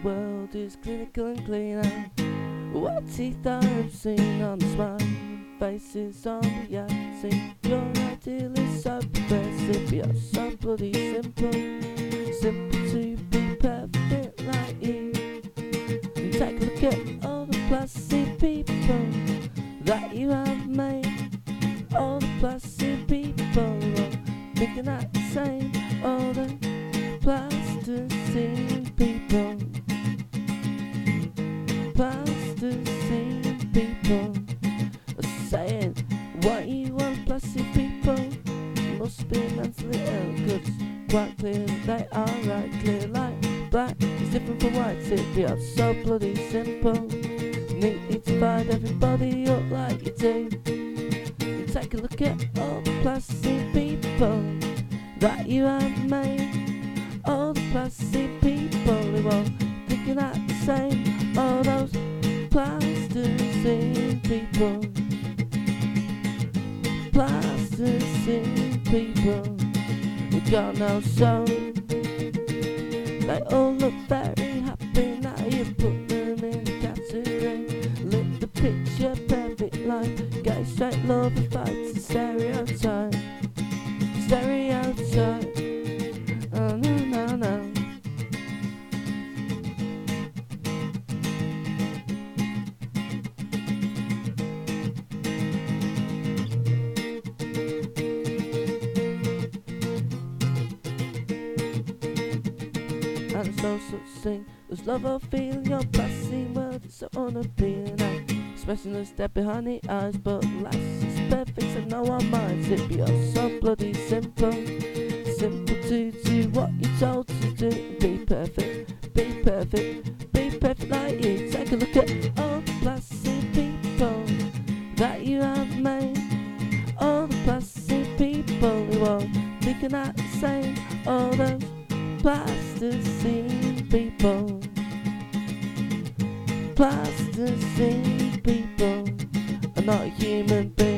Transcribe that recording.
world is clinical and clean. What teeth I've seen on the smiling faces on the outside. Your ideal is so progressive, you're so bloody simple. Simple to be perfect like you. And take a look at all the plastic people that you have made. All the plastic people are thinking that the same. All the plasticine people, plasticine people are saying what you want. Plastic people must be mentally ill, 'cause it's quite clear that they are right. Clear like black is different from white. It'd be so bloody simple. Need to divide everybody up like you do. And take a look at all the plastic people that you have made. All the plastic people who are thinking that the same. All those plasticine people, plasticine people who got no soul. They all look very happy now you put them in a category. Lit the picture perfect like gay straight love and fights a stereotype. Stereotype. Oh no no no. And there's no such thing as love or feeling. Your plastic world is so unappealing. Expressing a step behind the eyes, but life is perfect and no one minds it. But you're so bloody simple. Simple to do what you're told to do. Be perfect, be perfect, be perfect like you. Take a look at all the plastic people that you have made. All the plastic people who are thinking that the same. All those plasticine people, plasticine people are not human beings.